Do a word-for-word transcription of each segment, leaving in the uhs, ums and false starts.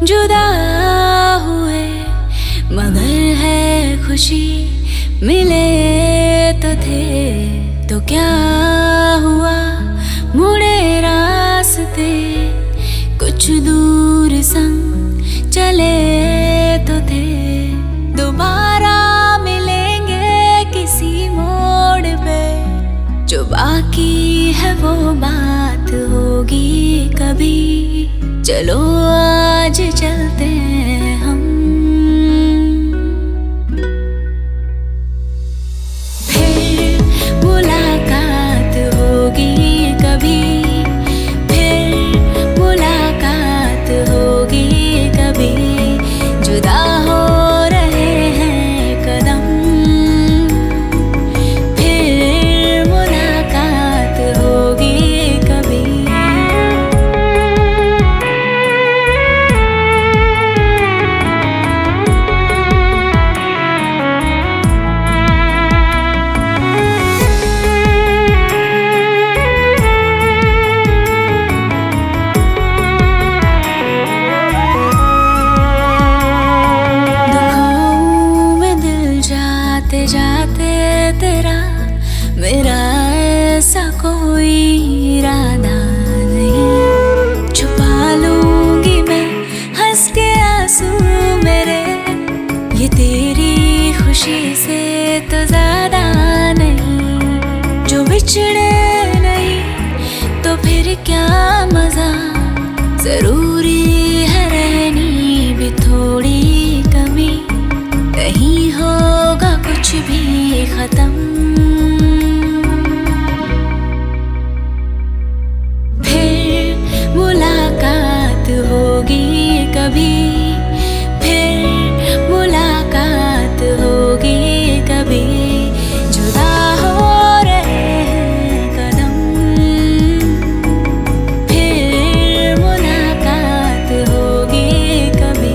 जुदा हुए मगर है खुशी, मिले तो थे। तो क्या हुआ मुड़े रास्ते, कुछ दूर संग चले तो थे। दोबारा मिलेंगे किसी मोड़ पे, जो बाकी है वो बात होगी कभी। चलो आज चलते हैं हम, फिर मुलाकात होगी कभी, फिर मुलाकात होगी कभी। जुदा हो रहे हैं कदम, फिर मुलाकात होगी कभी। जाते जाते तेरा मेरा ऐसा कोई इरादा नहीं, छुपा लूंगी मैं हंस के आंसू मेरे। ये तेरी खुशी से तो ज्यादा नहीं, जो बिछड़े नहीं तो फिर क्या मजा। जरूरी है रहनी भी थोड़ी कमी, नहीं होगा कुछ भी खत्म। फिर मुलाकात होगी कभी, फिर मुलाकात होगी कभी। जुदा हो रहे हैं कदम, फिर मुलाकात होगी कभी।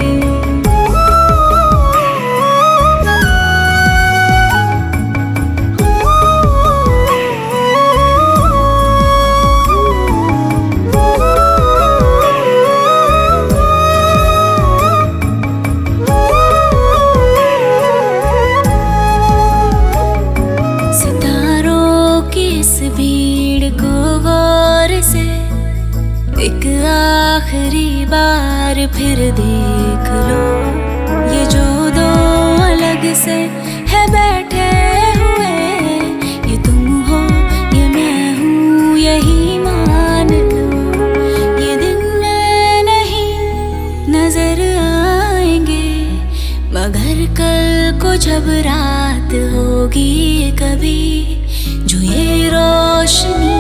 भीड़ को गौर से एक आखिरी बार फिर देख लो। ये जो दो अलग से है बैठे हुए, ये तुम हो ये मैं हूँ यही मान लो। ये दिन में नहीं नजर आएंगे, मगर कल को जब रात होगी कभी, जो ये रोशनी